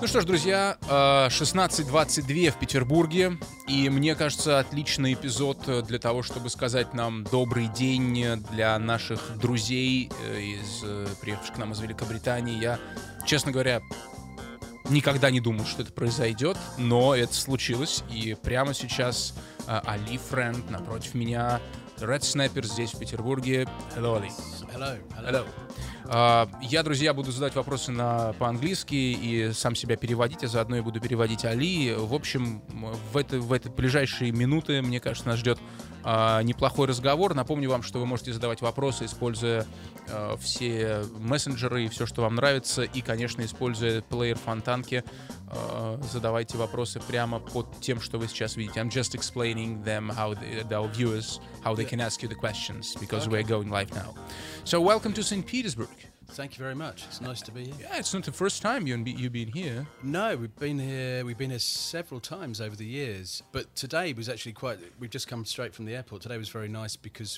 Ну что ж, друзья, 16:22 в Петербурге, и мне кажется, отличный эпизод для того, чтобы сказать нам добрый день для наших друзей, приехавших к нам из Великобритании. Я, честно говоря, никогда не думал, что это произойдет, но это случилось, и прямо сейчас Али Френд напротив меня, Red Snapper здесь, в Петербурге. Hello, Ali. Hello. Я, друзья, буду задавать вопросы по-английски и сам себя переводить, а заодно я буду переводить Али. В общем, в эти ближайшие минуты, мне кажется, нас ждет неплохой разговор. Напомню вам, что вы можете задавать вопросы, используя все мессенджеры и все, что вам нравится. И, конечно, используя плеер Фонтанки, задавайте вопросы прямо под тем, что вы сейчас видите. I'm just explaining them how our viewers, how they can ask you the questions, because we're going live now. So welcome to St. Petersburg. Thank you very much. It's nice to be here. Yeah, it's not the first time you've been here. No, we've been here several times over the years, but today was actually we've just come straight from the airport. Today was very nice because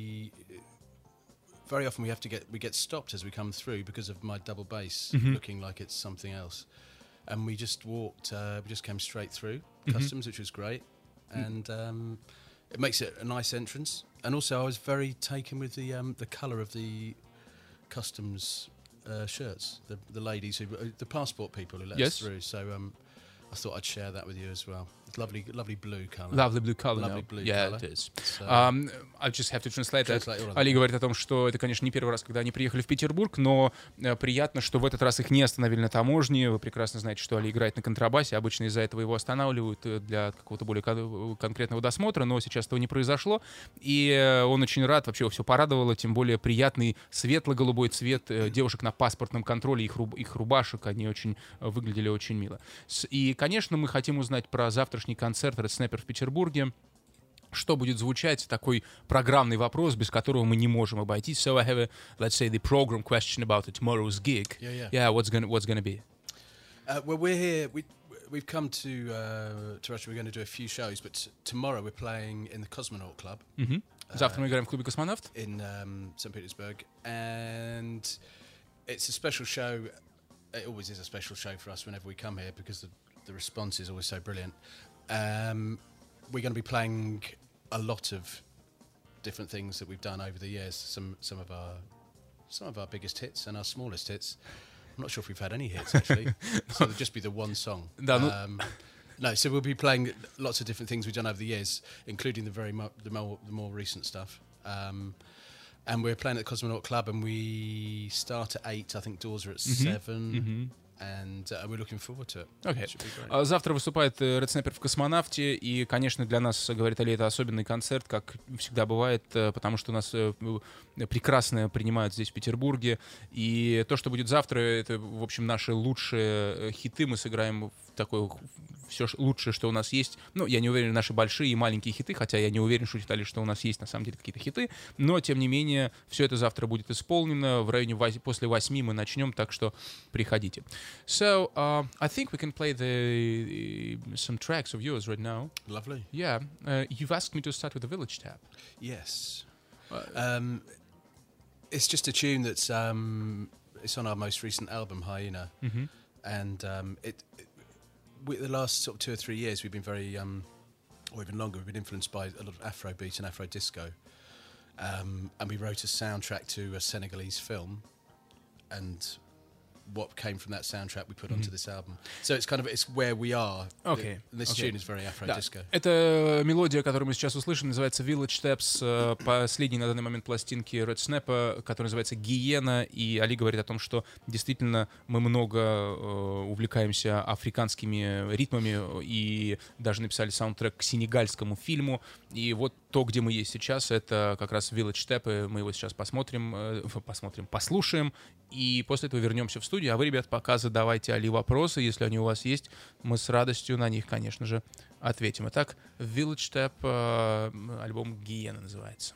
very often we get stopped as we come through because of my double bass looking like it's something else. And we just we just came straight through customs, which was great. And it makes it a nice entrance. And also I was very taken with the colour of the customs shirts, the ladies the passport people who let us through. So I thought I'd share that with you as well. It's lovely blue colour. Lovely blue color. Lovely blue yeah, colour. it is. So, I just have to translate that. all of Али that. говорит о том, что это, конечно, не первый раз, когда они приехали в Петербург, но приятно, что в этот раз их не остановили на таможне. Вы прекрасно знаете, что Али играет на контрабасе. Обычно из-за этого его останавливают для какого-то более конкретного досмотра, но сейчас этого не произошло. И он очень рад, вообще его все порадовало, тем более приятный светло-голубой цвет девушек на паспортном контроле, их рубашек, они выглядели очень мило. И, конечно, мы хотим узнать про завтрашний концерт Red Snapper в Петербурге. Что будет звучать? Такой программный вопрос, без которого мы не можем обойтись. So I have let's say, the program question about tomorrow's gig. Yeah. What's gonna be? Well, we're here. We've come to Russia. We're going to do a few shows, but tomorrow we're playing in the Cosmonaut Club. Завтра мы играем в клубе «Космонавт». In St. Petersburg, and it's a special show. It always is a special show for us whenever we come here because the response is always so brilliant. We're going to be playing a lot of different things that we've done over the years. Some of our biggest hits and our smallest hits. I'm not sure if we've had any hits actually. So it'll just be the one song. No, so we'll be playing lots of different things we've done over the years, including the more recent stuff. And we're playing at the Cosmonaut Club, and we start at 8. I think doors are at 7. And we're looking forward to it. Okay. It should be great. Завтра выступает Red Snapper в «Космонавте», и, конечно, для нас, говорит Али, это особенный концерт, как всегда бывает, потому что нас прекрасно принимают здесь, в Петербурге, и то, что будет завтра, это, в общем, наши лучшие хиты, мы сыграем в такое все лучшее, что у нас есть. Ну, я не уверен, наши большие и маленькие хиты, хотя я не уверен, шутит Али, что у нас есть на самом деле какие-то хиты, но, тем не менее, все это завтра будет исполнено, в районе после 8 мы начнем, так что приходите. So, I think we can play some tracks of yours right now. Lovely. Yeah. You've asked me to start with the Village Tap. Yes. It's just a tune that's it's on our most recent album, Hyena. And the last sort of 2 or 3 years we've been very, or even longer, we've been influenced by a lot of Afrobeat and Afro disco. And we wrote a soundtrack to a Senegalese film, and what came from that soundtrack we put onto this album. So it's where we are. Okay. This tune is very Afro-disco. Да. Это мелодия, которую мы сейчас услышим, называется Village Taps, последней на данный момент пластинки Red Snapper, которая называется «Гиена», и Али говорит о том, что действительно мы много увлекаемся африканскими ритмами и даже написали саундтрек к сенегальскому фильму, и вот то, где мы есть сейчас, это как раз Village Tap, и мы его сейчас послушаем, и после этого вернемся в студию. А вы, ребят, пока задавайте Али вопросы, если они у вас есть, мы с радостью на них, конечно же, ответим. Итак, Village Tap, альбом «Гиена» называется.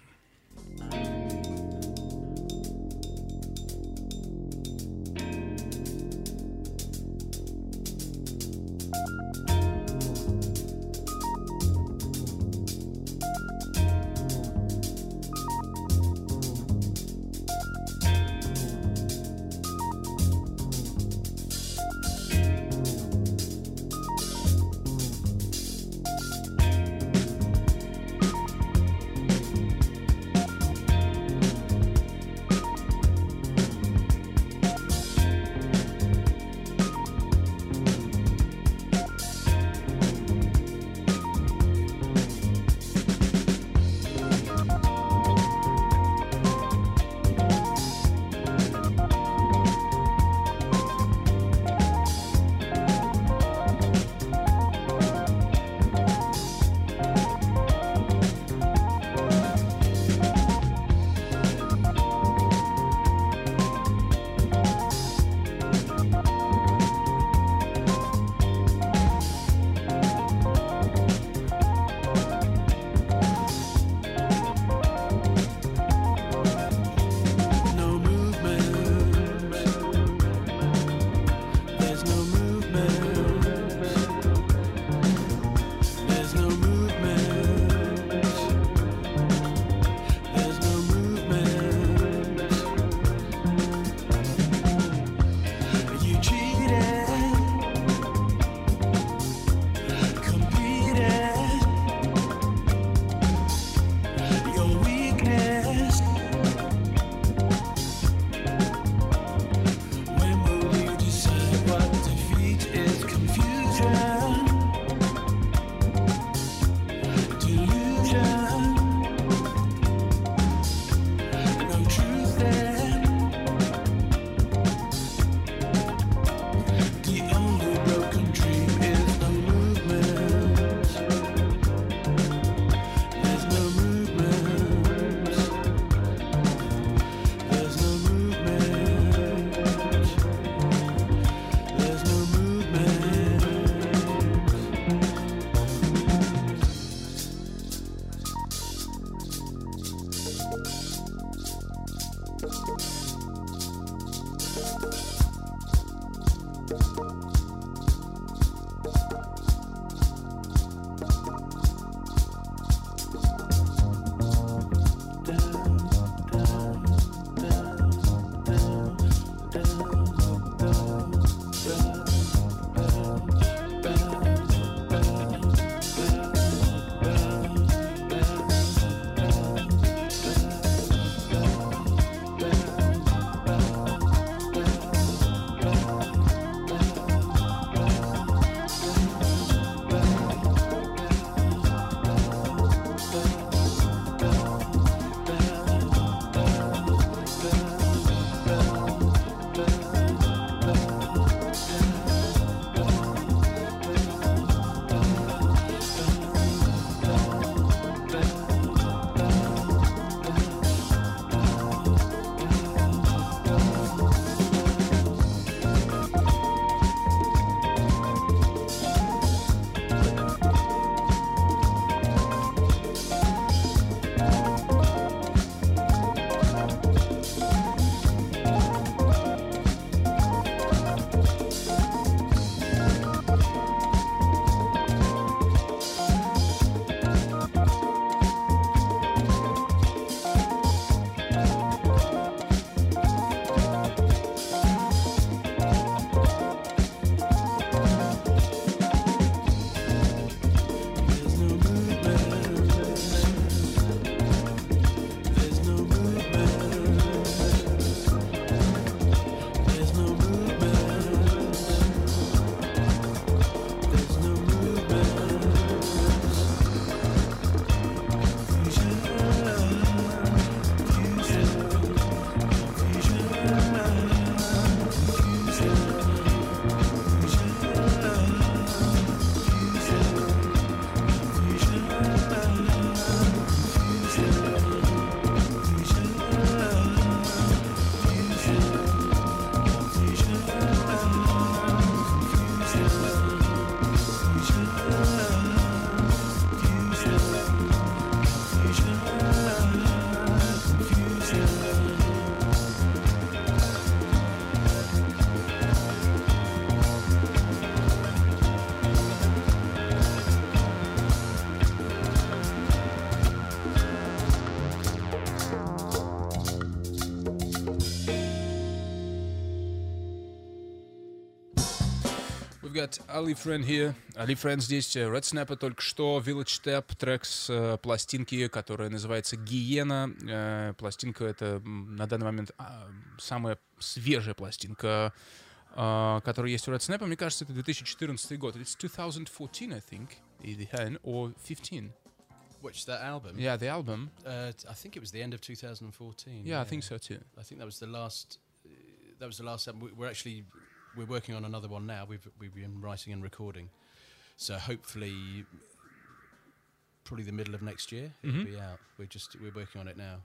got Ali Friend here. Ali Friend здесь. Red Snapper только что. Village Tap, трек с пластинки, которая называется «Гиена». Пластинка — это на данный момент самая свежая пластинка, которая есть у Red Snapper. Мне кажется, это 2014 год. It's 2014, I think, or 15. Which, that album? Yeah, the album. I think it was the end of 2014. Yeah, I think so too. I think that was the last. That was the last album. We're working on another one now. We've been writing and recording, so hopefully, probably the middle of next year it'll be out. We're working on it now.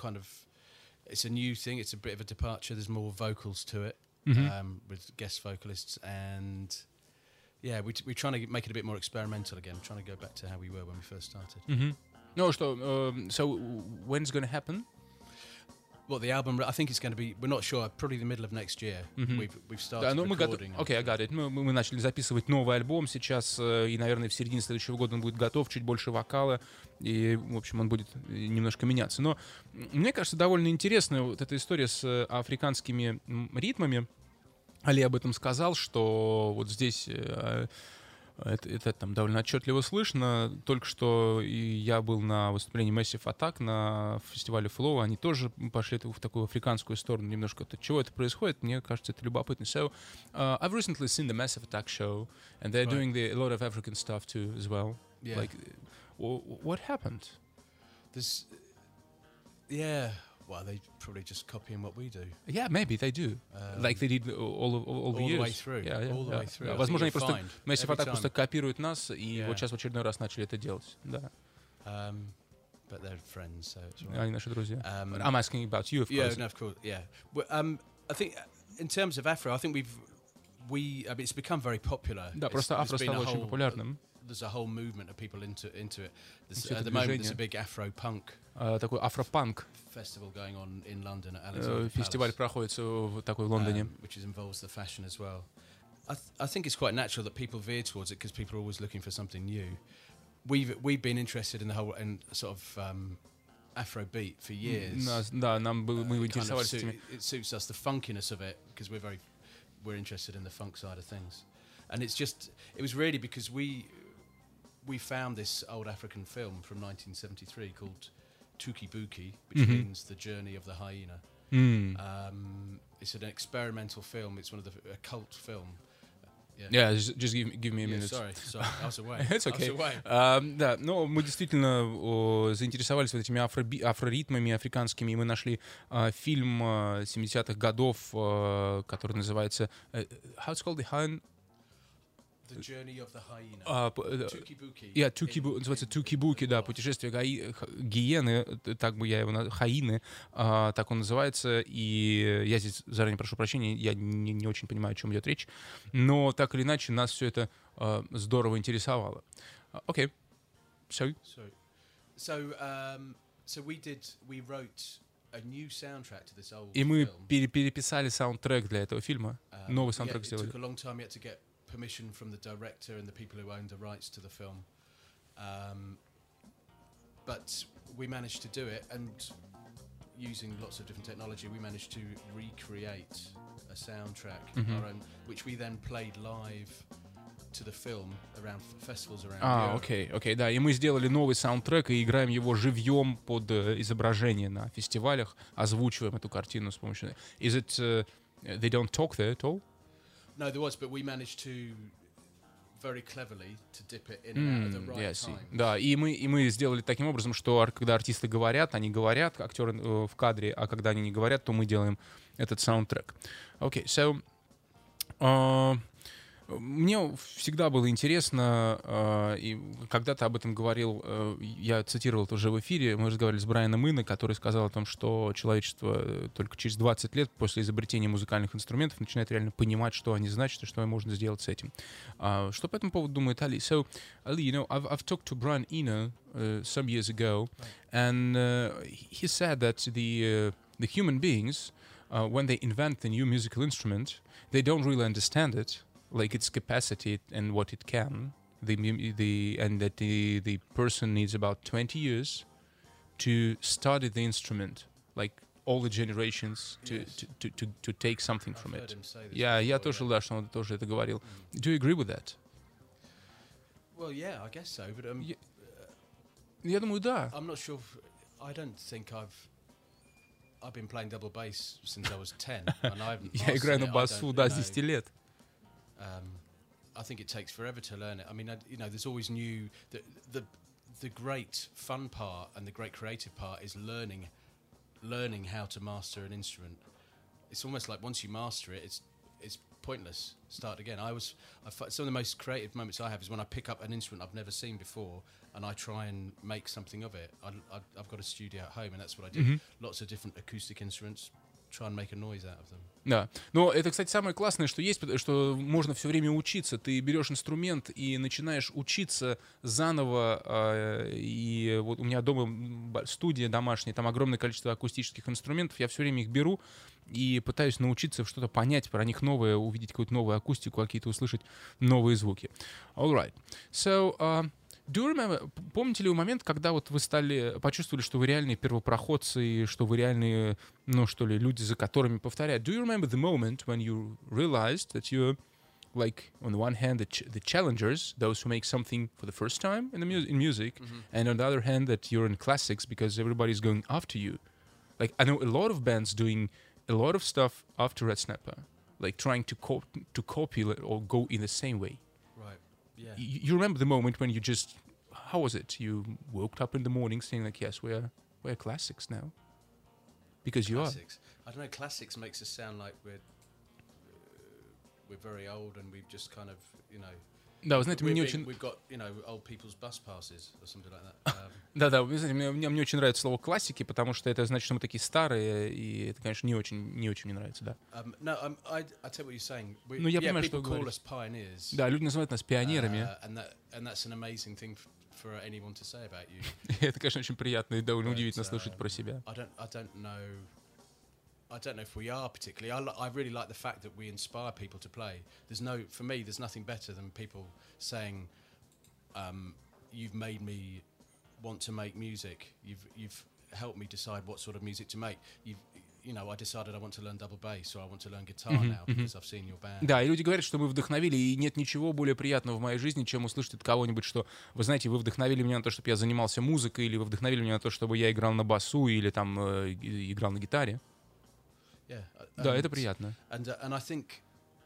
It's a new thing. It's a bit of a departure. There's more vocals to it with guest vocalists, and yeah, we're trying to make it a bit more experimental again. Trying to go back to how we were when we first started. No, so when's going to happen? Well, the album, I think it's going to be, we're not sure, probably the middle of next year. We've started recording. Окей, I got it. Мы начали записывать новый альбом сейчас, и, наверное, в середине следующего года он будет готов, чуть больше вокала, и, в общем, он будет немножко меняться. Но мне кажется, довольно интересная вот эта история с африканскими ритмами. Али об этом сказал, что вот здесь... Это там довольно отчетливо слышно. Только что я был на выступлении Massive Attack на фестивале Flow. Они тоже пошли в такую африканскую сторону немножко. От чего это происходит? Мне кажется, это любопытно. So, I've recently seen the Massive Attack show, and they're doing a lot of African stuff too as well. Yeah. Like, what happened? Well, they probably just copying what we do. Yeah, maybe they do. Like they did all the years. All the way through. All the way through. Возможно, они просто Massive Attack просто копируют нас, и вот сейчас в очередной раз начали это делать. Да. But they're friends, so it's right. Они наши друзья. I'm asking about you, of course. Yeah, no, of course. Yeah. Well, I think in terms of Afro, I think it's become very popular. Да, просто афро стало очень популярным. There's a whole movement of people into it. At the moment, there's a big Afro-punk. Такой афропанк. Festival going on in London at Alexandra Palace. Фестиваль проходит такой в Лондоне. Which involves the fashion as well. I think it's quite natural that people veer towards it because people are always looking for something new. We've been interested in the whole and sort of Afrobeat for years. Да, мы интересовались этими. It suits us, the funkiness of it, because we're interested in the funk side of things. And it was really because we found this old African film from 1973 called Tuki Buki, which means The Journey of the Hyena. It's an experimental film. It's a cult film. Yeah, just give me a minute. Sorry, I was away. It's okay. Да, но мы действительно заинтересовались вот этими афроритмами африканскими, и мы нашли фильм 70-х годов, который называется How it's called? The Journey of the Hyena. Tuki Buki. Называется Туки Буки, да, путешествие гиены, так бы я его хаины, так он называется, и я здесь заранее прошу прощения, я не очень понимаю, о чем идет речь, но так или иначе нас все это здорово интересовало. Окей. So we wrote a new soundtrack to this old и мы film. переписали саундтрек для этого фильма, новый саундтрек сделали. It took a long time yet to get permission from the director and the people who owned the rights to the film, but we managed to do it, and using lots of different technology we managed to recreate a soundtrack our own, which we then played live to the film around festivals around Europe. Окей, да, и мы сделали новый саундтрек и играем его живьем под изображение на фестивалях, озвучиваем эту картину с помощью... Is it... they don't talk there at all? No, there was, but we managed to very cleverly to dip it in and out at the right time. Да, и мы сделали таким образом, что когда артисты говорят, они говорят, актеры в кадре, а когда они не говорят, то мы делаем этот саундтрек. Okay, so мне всегда было интересно, и когда ты об этом говорил, я цитировал это уже в эфире, мы разговаривали с Брайаном Ино, который сказал о том, что человечество только через 20 лет после изобретения музыкальных инструментов начинает реально понимать, что они значат и что можно сделать с этим. Что по этому поводу думает Али? So, Ali, you know, I've talked to Brian Eno some years ago, and he said that the human beings, when they invent the new musical instrument, they don't really understand it, like its capacity and what it can, and that the person needs about 20 years to study the instrument, like all the generations to take something from it. Я тоже, да, что он тоже это говорил. Do you agree with that? Well, yeah, I guess so, but я думаю, да. I'm not sure. I don't think I've been playing double bass since I was 10, and I've. Я играю на басу, да, с 10 лет. I think it takes forever to learn it. I mean, there's always new. The great fun part and the great creative part is learning how to master an instrument. It's almost like once you master it, it's pointless. Start again. Some of the most creative moments I have is when I pick up an instrument I've never seen before and I try and make something of it. I've got a studio at home and that's what I do. Lots of different acoustic instruments. Try and make a noise out of them. Да, но это, кстати, самое классное, что есть, что можно все время учиться. Ты берешь инструмент и начинаешь учиться заново. И вот у меня дома студия домашняя, там огромное количество акустических инструментов. Я все время их беру и пытаюсь научиться что-то понять про них новое, увидеть какую-то новую акустику, какие-то услышать новые звуки. All right. So, do you remember, помните ли вы момент, когда вот вы почувствовали, что вы реальные первопроходцы, и что вы реальные, ну что ли, люди, за которыми повторяют? Do you remember the moment when you realized that you're, like, on the one hand, the challengers, those who make something for the first time in music, and on the other hand, that you're in classics because everybody's going after you? Like, I know a lot of bands doing a lot of stuff after Red Snapper, like trying to copy or go in the same way. Yeah. You remember the moment when you just, how was it? You woke up in the morning saying like, yes, we're classics now. Because classics. I don't know, classics makes us sound like we're very old and we've just kind of, you know... Да, вы знаете, мне очень... We've got, you know, old people's bus passes or something like that. Да, вы знаете, мне очень нравится слово классики, потому что это значит, что мы такие старые, и это, конечно, не очень мне нравится, да. No, I tell what you're saying. Ну, я понимаю, что вы говорите. Да, люди называют нас пионерами. And that's an amazing thing for anyone to say about you. Это, конечно, очень приятно и довольно удивительно слышать про себя. I don't know I don't know if we are particularly. I really like the fact that we inspire people to play. For me, there's nothing better than people saying, "You've made me want to make music. You've helped me decide what sort of music to make. I decided I want to learn double bass, or I want to learn guitar now because I've seen your band." Да, и люди говорят, что мы вдохновили, и нет ничего более приятного в моей жизни, чем услышать от кого-нибудь, что, вы знаете, вы вдохновили меня на то, чтобы я занимался музыкой, или вы вдохновили меня на то, чтобы я играл на басу, или там играл на гитаре. Yeah, Да, это приятно. And I think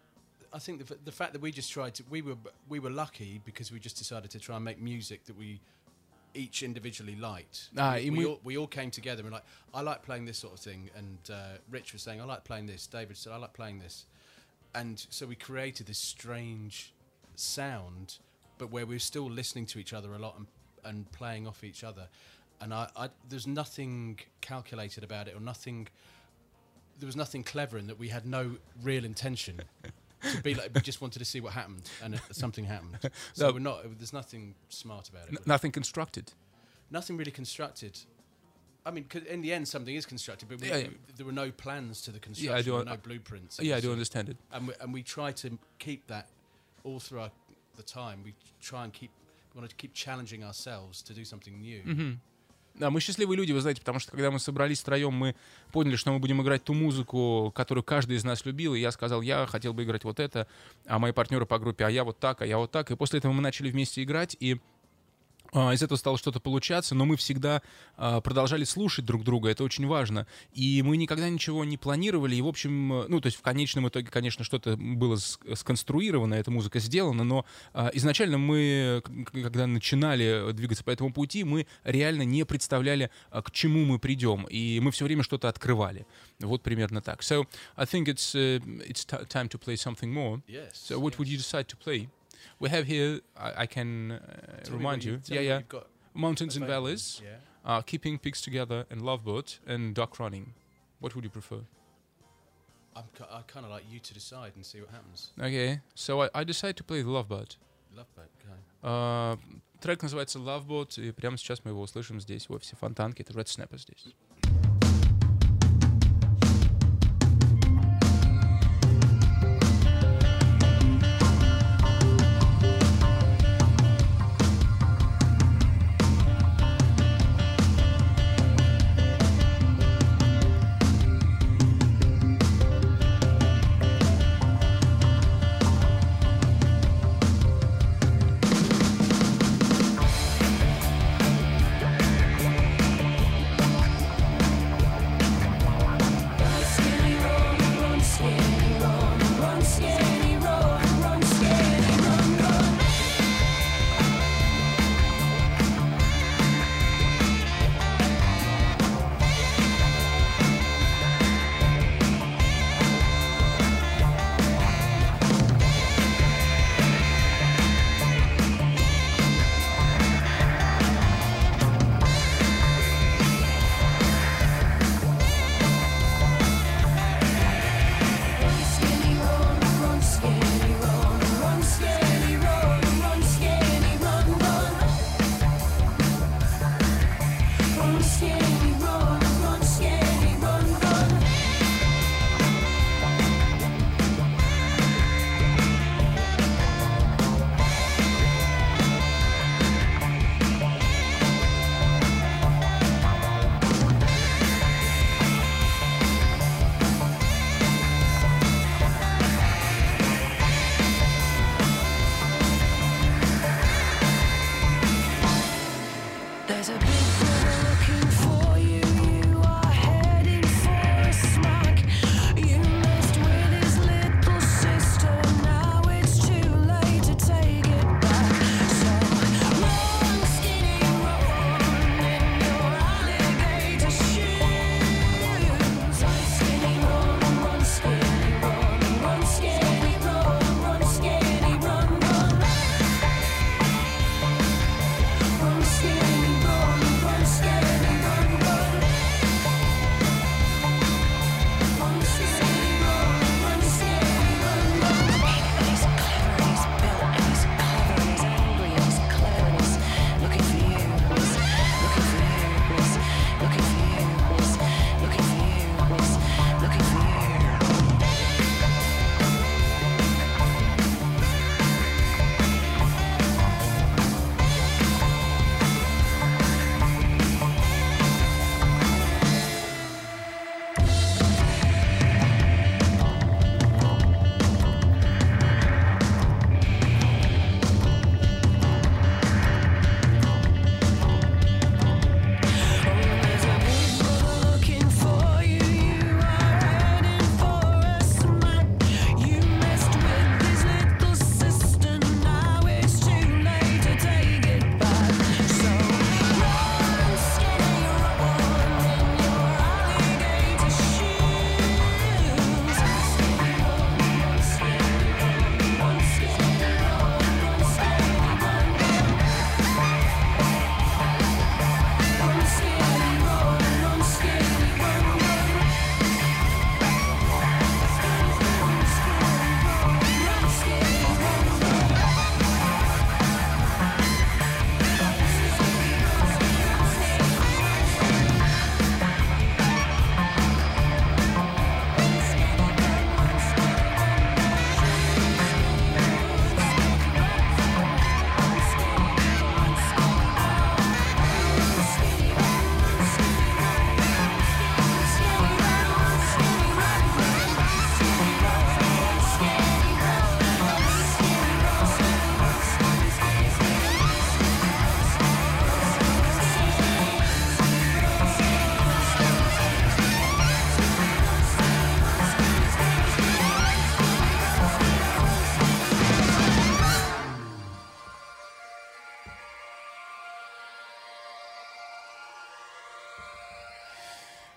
the fact that we just tried to, we were lucky because we just decided to try and make music that we each individually liked. We all came together and like, I like playing this sort of thing, and Rich was saying, I like playing this. David said, I like playing this, and so we created this strange sound, but where we were still listening to each other a lot and playing off each other. And I there's nothing calculated about it, or nothing. There was nothing clever in that. We had no real intention to be like. We just wanted to see what happened, and something happened. So we're not. There's nothing smart about it. Nothing constructed. Nothing really constructed. I mean, in the end, something is constructed, but there were no plans to the construction. There were no blueprints. Yeah, I do understand it. And we try to keep that all throughout the time. We want to keep challenging ourselves to do something new. Mm-hmm. Да, мы счастливые люди, вы знаете, потому что когда мы собрались втроем, мы поняли, что мы будем играть ту музыку, которую каждый из нас любил, и я сказал, я хотел бы играть вот это, а мои партнеры по группе, а я вот так, и после этого мы начали вместе играть, и из этого стало что-то получаться, но мы всегда продолжали слушать друг друга, это очень важно. И мы никогда ничего не планировали, и, в общем, то есть в конечном итоге, конечно, что-то было сконструировано, эта музыка сделана, но изначально мы, когда начинали двигаться по этому пути, мы реально не представляли, к чему мы придем, и мы все время что-то открывали. Вот примерно так. So, I think it's time to play something more. Yes. So, what would you decide to play? We have here, I can remind you, Mountains and Valleys, Keeping Pigs Together, and Lovebird, and Duck Running. What would you prefer? I kind of like you to decide and see what happens. Okay, so I decide to play the Lovebird. Lovebird, okay. Трек называется Lovebird, и прямо сейчас мы его услышим здесь, в офисе Фонтанки. Это Red Snapper здесь.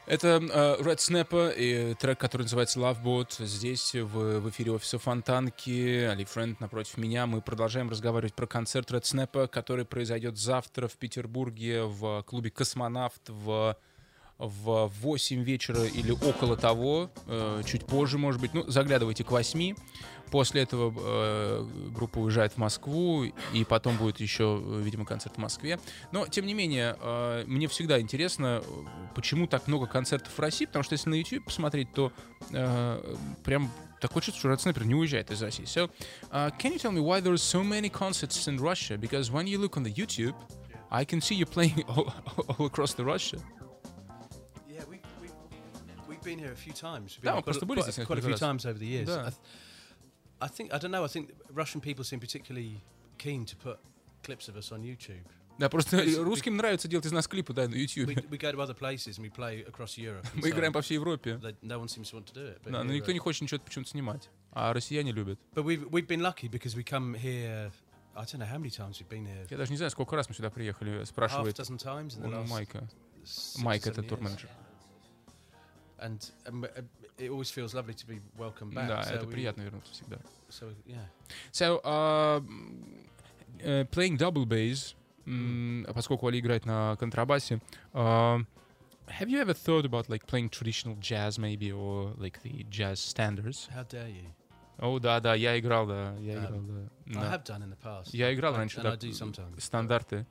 Это Red Snapper и трек, который называется Love Boat. Здесь в эфире офиса Фонтанки. Али Френд напротив меня. Мы продолжаем разговаривать про концерт Red Snapper, который произойдет завтра в Петербурге в клубе «Космонавт» в 8 вечера или около того, чуть позже, может быть. Ну, заглядывайте к 8. После этого группа уезжает в Москву, и потом будет еще, видимо, концерт в Москве. Но, тем не менее, мне всегда интересно, почему так много концертов в России, потому что если на YouTube посмотреть, то прям такое чувство, что Red Snapper не уезжает из России. So, can you tell me why there are so many concerts in Russia? Because when you look on the YouTube, I can see you playing all across the Russia. Yeah, we've been here a few times. Да, мы просто были здесь quite a few несколько раз. times over the years. Да. I don't know. I think Russian people seem particularly keen to put clips of us on YouTube. Да, просто русским нравится делать из нас клипы, да, на YouTube. We go to other places and we play across Europe. and Мы so играем по всей Европе. no one seems to want to do it. But Да, но here, никто не хочет ничего почему-то снимать. А россияне любят. But we've been lucky because we come here. I don't know how many times we've been here. Я даже не знаю, сколько раз мы сюда приехали, Half спрашивает dozen times in the у last Майка. 6 Майк — or это 7 years. турменеджер. And it always feels lovely to be welcomed back. Да, so это we- приятно вернуться всегда. So yeah. So, playing double bass, поскольку Али играет на контрабасе, have you ever thought about like playing traditional jazz maybe, or like the jazz standards? How dare you? О, да, я играл, да. I Да. have done in the past. Я играл раньше, and да, I do sometimes. стандарты.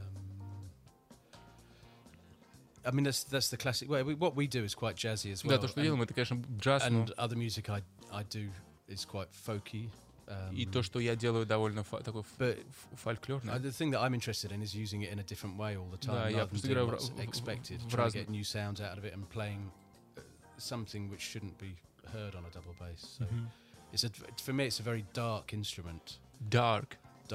I mean, that's the classic way. What we do is quite jazzy as well. Да, то, что делаем, это, конечно, джаз, но and other music I do is quite folky. и то, что я делаю, довольно такой But фольклорный. the thing that I'm interested in is using it in a different way all the time, Да, я rather than просто doing играю what's expected, в trying to разных- get new sounds out of it and playing something which shouldn't be heard on a double bass. So it's for me, it's a very dark instrument, Dark.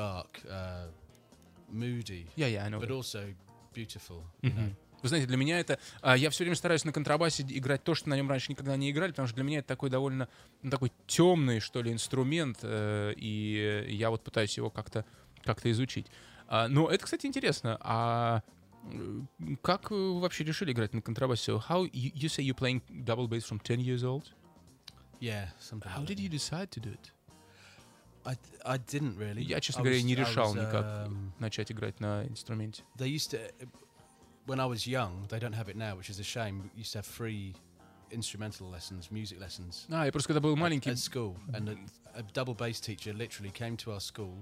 moody, I know. but also beautiful. You know? Вы знаете, для меня это... я все время стараюсь на контрабасе играть то, что на нем раньше никогда не играли, потому что для меня это такой довольно такой темный, что ли, инструмент, и я вот пытаюсь его как-то изучить. Но это, кстати, интересно. Как вы вообще решили играть на контрабасе? So how you say you're playing double bass from 10 years old? Yeah, something. How like did that. you decide to do it? I didn't really. Я, честно I говоря, was- не I решал was, никак начать играть на инструменте. They used to, when I was young, they don't have it now, which is a shame. We used to have free instrumental lessons, music lessons Я просто когда был маленький... at school, and a double bass teacher literally came to our school,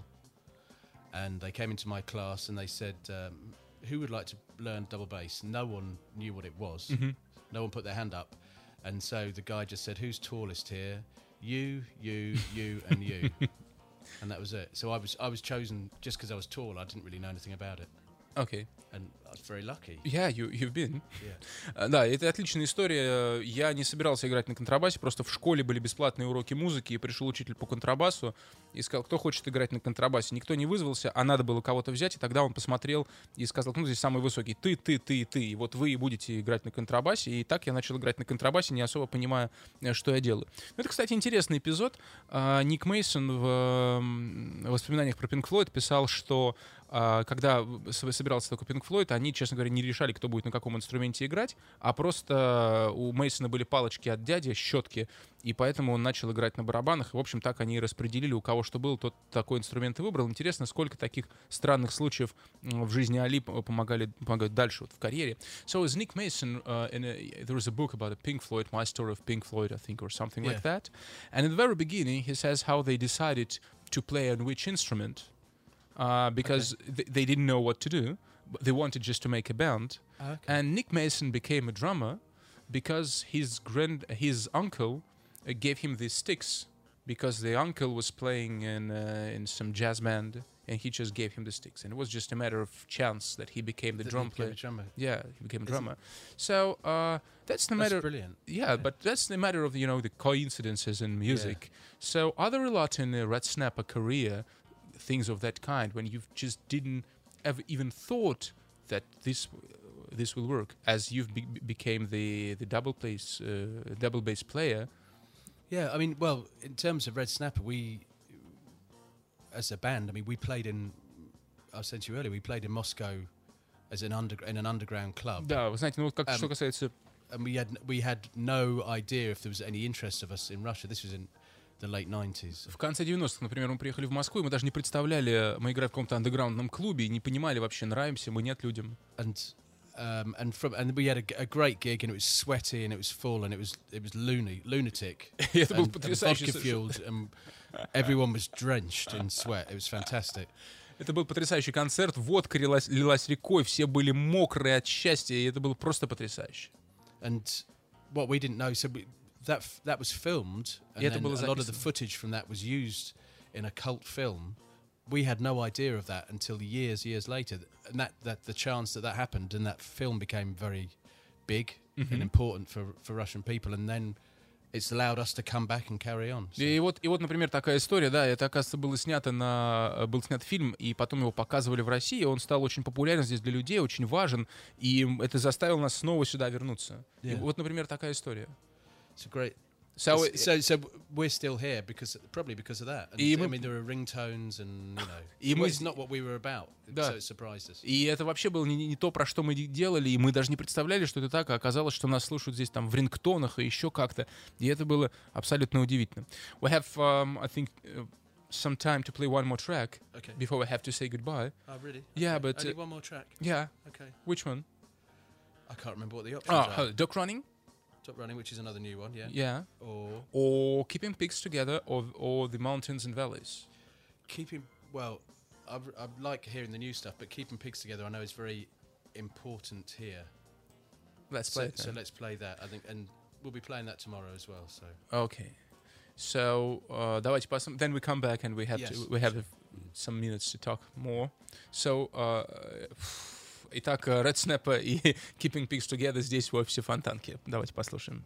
and they came into my class and they said, "Who would like to learn double bass?" No one knew what it was. No one put their hand up, and so the guy just said, "Who's tallest here? You, and you." And that was it. So I was chosen just because I was tall. I didn't really know anything about it, Окей. and I was very lucky. Yeah, you've been. Yeah. Да, это отличная история. Я не собирался играть на контрабасе, просто в школе были бесплатные уроки музыки, и пришел учитель по контрабасу и сказал, кто хочет играть на контрабасе. Никто не вызвался, а надо было кого-то взять, и тогда он посмотрел и сказал, здесь самый высокий, ты, и вот вы будете играть на контрабасе. И так я начал играть на контрабасе, не особо понимая, что я делаю. Это, кстати, интересный эпизод. Ник Мейсон в воспоминаниях про Pink Floyd писал, что когда собирался такой Pink Floyd, они, честно говоря, не решали, кто будет на каком инструменте играть, а просто у Мейсона были палочки от дяди, щетки, и поэтому он начал играть на барабанах. И, в общем, так они и распределили, у кого что было, тот такой инструмент и выбрал. Интересно, сколько таких странных случаев в жизни Али помогают дальше вот, в карьере. So as Nick Mason, there was a book about Pink Floyd, My Story of Pink Floyd, I think, or something like that. And at the very beginning, he says how they decided to play on which instrument. Because they didn't know what to do. They wanted just to make a band. Okay. And Nick Mason became a drummer because his uncle gave him these sticks because the uncle was playing in some jazz band and he just gave him the sticks. And it was just a matter of chance that he became the drum player. Yeah, he became a drummer. So that's the matter. That's brilliant. Yeah, but that's the matter of, the coincidences in music. So are there a lot in the Red Snapper career things of that kind when you just didn't ever even thought that this will work as you've became the double bass player? Yeah, I mean, well, in terms of Red Snapper, we, as a band, I mean, we played in. I said to you earlier, we played in Moscow as in an underground club. Да, вы знаете, ну вот как что касается and we had no idea if there was any interest of us in Russia. This was in the late 90s. В конце 90-х, например, мы приехали в Москву, и мы даже не представляли, мы играли в каком-то андеграундном клубе, и не понимали вообще, нравимся мы, нет людям. And we had a great gig, and it was sweaty, and it was full, and it was lunatic. И это был and потрясающий vodka fueled, and everyone was drenched in sweat. It was fantastic. Это был потрясающий концерт, водка лилась рекой, все были мокрые от счастья, и это было просто потрясающе. And what we didn't know, so that was filmed, and then a lot of the footage from that was used in a cult film. We had no idea of that until years later, and that the chance that happened, and that film became very big and important for Russian people, and then it's allowed us to come back and carry on. So. И вот, например, такая история, да, это, оказывается, был снят фильм, и потом его показывали в России, он стал очень популярен здесь для людей, очень важен, и это заставило нас снова сюда вернуться. И вот, например, такая история. It's a great. So we're still here probably because of that. And, I mean, there are ringtones, and it's not what we were about. Да. So it surprised us. И это вообще было не то, про что мы делали, и мы даже не представляли, что это так, а оказалось, что нас слушают здесь там в рингтонах и еще как-то, и это было абсолютно удивительно. We have, I think, some time to play one more track before we have to say goodbye. Oh, really? Yeah, okay. but only one more track. Yeah. Okay. Which one? I can't remember what the options are. Duck Running. Top Running, which is another new one, yeah. Yeah. Or Keeping Pigs Together, or The Mountains and Valleys. Well, I like hearing the new stuff, but Keeping Pigs Together I know is very important here. Let's play it. So let's play that, I think, and we'll be playing that tomorrow as well. So. Okay. So давайте посмотрим. Then we come back and we have some minutes to talk more. So итак, Red Snapper и Keeping Pigs Together здесь в офисе Фонтанки. Давайте послушаем.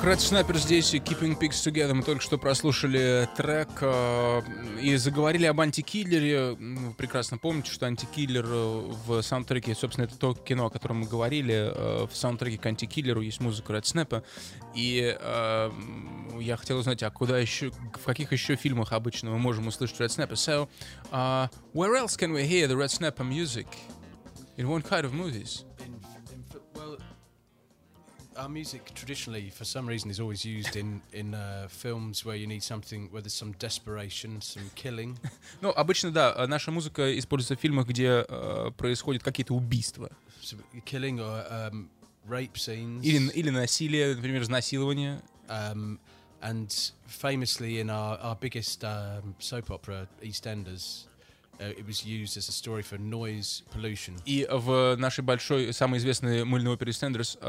Red Snapper здесь и Keeping Pigs Together. Мы только что прослушали трек и заговорили об Антикиллере. Вы прекрасно помните, что Антикиллер в саундтреке, собственно, это то кино, о котором мы говорили. В саундтреке к Антикиллеру есть музыка Red Snapper. И я хотел узнать, а куда еще, в каких еще фильмах обычно мы можем услышать Red Snapper? So, where else can we hear the Red Snapper music? In what kind of movies? Well, our music traditionally, for some reason, is always used in films where you need something, where there's some desperation, some killing. Ну, обычно, да, наша музыка используется в фильмах, где происходят какие-то убийства. Killing or rape scenes. Или насилие, например, изнасилование. And famously in our biggest soap opera, EastEnders, it was used as a story for noise pollution. И в нашей большой, самой известной мыльной опере EastEnders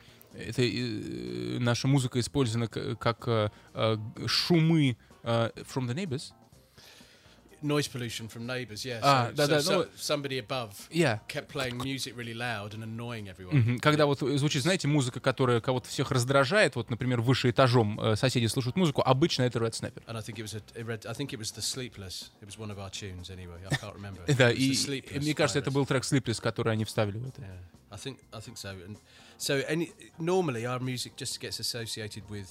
наша музыка использована как шумы from the neighbors. Noise pollution from neighbours, yeah. Somebody above kept playing music really loud and annoying everyone. Когда вот звучит, знаете, музыка, которая кого-то всех раздражает, вот, например, выше этажом соседи слушают музыку, обычно это Red Snapper. And I think it was The Sleepless. It was one of our tunes anyway. I can't remember. Да, и мне кажется, это был трек Sleepless, который они вставили в это. Yeah, I think so. And so normally our music just gets associated with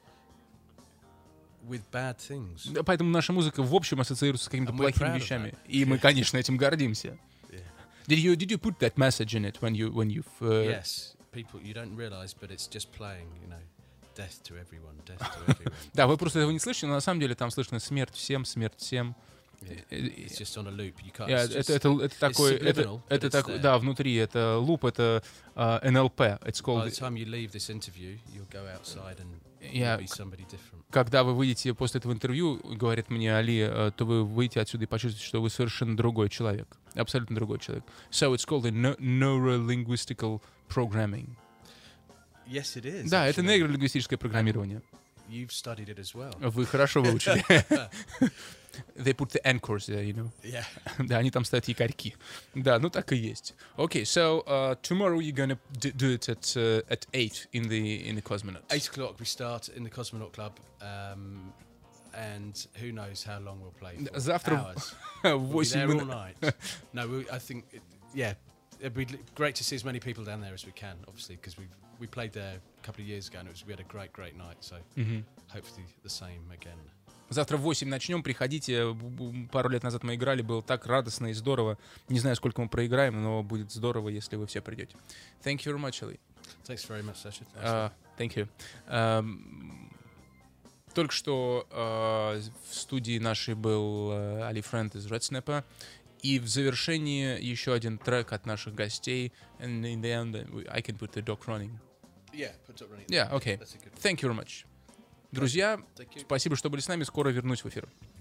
bad things. Поэтому наша музыка в общем ассоциируется с какими-то плохими вещами, и мы, конечно, этим гордимся. Yeah. Did you put that message in it when you've? Yes, people you don't realize, but it's just playing, you know, death to everyone, death to everyone. Да, вы просто этого не слышите, но на самом деле там слышно смерть всем, смерть всем. It's just on a loop. You can't. Это такой, да, внутри это луп, это NLP. It's called. By the time you leave this interview, you'll go outside and you'll be somebody different. Когда вы выйдете после этого интервью, говорит мне Али, то вы выйдете отсюда и почувствуете, что вы совершенно другой человек, абсолютно другой человек. So it's called neurolinguistical programming. Yes, it is. Да, это нейролингвистическое программирование. You've studied it as well. Вы хорошо выучили. They put the anchors there, you know. Yeah. Да, они там ставят якорьки. Да, ну так и есть. Okay, so tomorrow you're gonna do it at 8 in the Cosmonaut. 8 o'clock we start in the Cosmonaut Club, and who knows how long we'll play for. Завтра в 8 минут. No, I think, it'd be great to see as many people down there as we can, obviously, because we played there a couple of years ago, and we had a great night, so hopefully the same again. Завтра в 8 начнем, приходите. Пару лет назад мы играли, было так радостно и здорово. Не знаю, сколько мы проиграем, но будет здорово, если вы все придете. Thank you very much, Ali. Thanks very much, Sasha. Thank you. Только что в студии нашей был Ali Friend из Red Snapper. И в завершении еще один трек от наших гостей. And in the end, I can put the dog running. Yeah, put dog running. Yeah, okay. Thank you very much. Друзья, спасибо, что были с нами. Скоро вернусь в эфир.